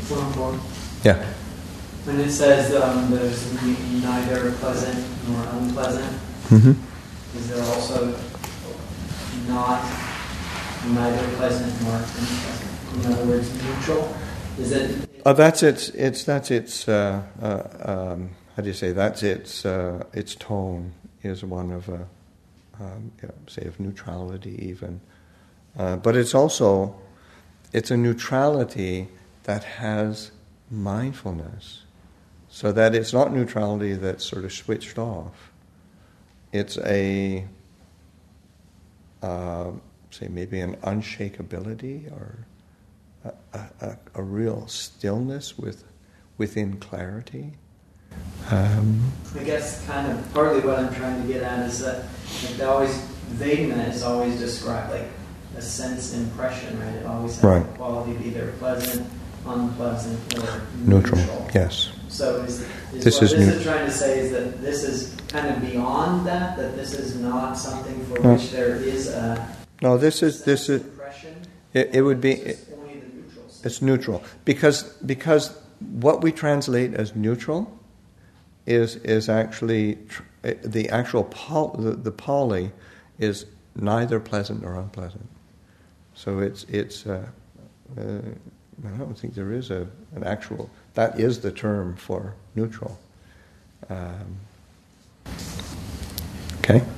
One more. Yeah. When it says there's neither pleasant nor unpleasant, is there also not neither pleasant nor unpleasant? In other words, neutral? Is it? That's its. How do you say? That's its tone is one of say of neutrality even, but it's a neutrality that has mindfulness, so that it's not neutrality that's sort of switched off. It's say maybe an unshakability or a real stillness within clarity. I guess kind of partly what I'm trying to get at is that Vedana is always described like a sense impression, right? It always has Right. the quality of either pleasant, unpleasant, or Neutral. Yes. So is This what is this is trying to say is that this is kind of beyond that this is not something for which there is a this is impression? it would be It's only the neutral sense. it's neutral because what we translate as neutral is actually the actual the Pali is neither pleasant nor unpleasant. So it's I don't think there is an actual, that is the term for neutral. Okay.